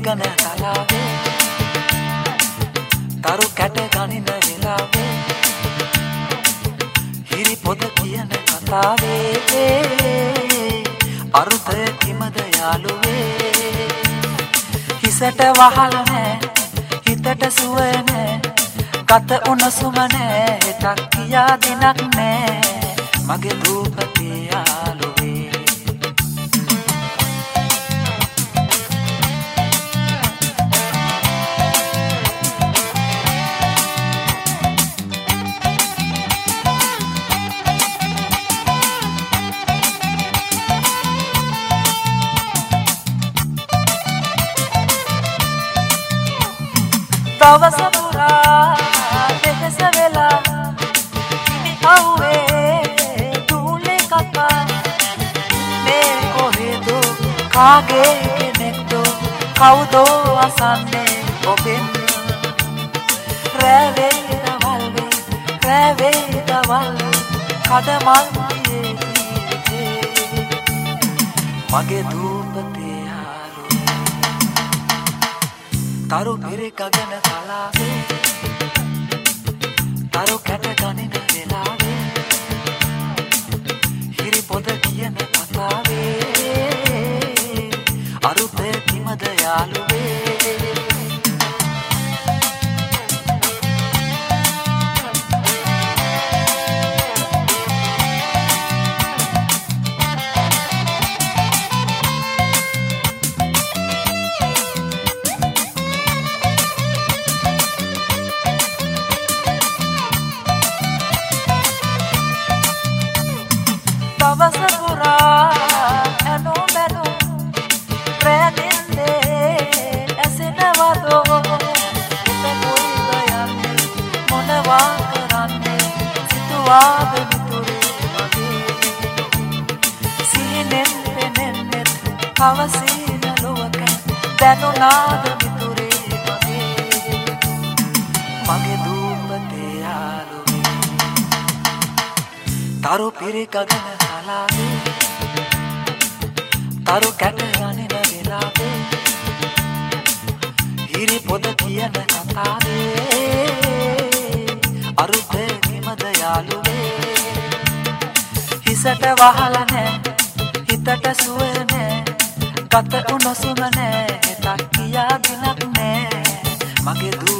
ගගන තලාවේ තරු කැට ගනින වෙලාවේ හිරි පොද කියන කතාවේ අරුතය කිමද යාළුවේ හිසට වහල නෑ හිතට සුව නෑ ගත උණුසුම නෑ හෙටක් කියා දිනක් නෑ මගේ දූපතේ යාළුවේ දවස පුරා දෙකස වෙලා ඉනි අවුවේ දූලේ කකා මේ කොහෙදෝ කාගේ කෙනෙක්දෝ කවුදෝ අසන්නේ ඔබෙන් රැවේ දවල් කඩමල් දියේ ජීවිතේ මගේ දූපතේ තරු පෙරක ගැන තලාවේ තරු කැට ගනින වෙලාවේ හිරි පොද කියන කතාවේ අරුතේ කිමද යාළුවේ දවස පුරා ඇනෝ මැනෝ ප්‍රෑදින්නේ ඇසෙනවදෝ හිත කොයිද යන්නේ මොනවා කරන්නේ සිතුවාද මිතුරේ මගේ සිහිනෙන් පෙනෙන්නේ කවසින ලොවක දැනුණාද මිතුරේ මගේ දූපතේ යාළුවේ තරු පිරික ගැන තරු කැට ගනින වෙලාවේ හිරි පොද කියන කතාවේ අරුතේ කිමද යාළුවේ හිසට වහල නෑ හිතට සුව නෑ ගත උණුසුම නෑ හෙටක් කියා දිනක් නෑ මගේ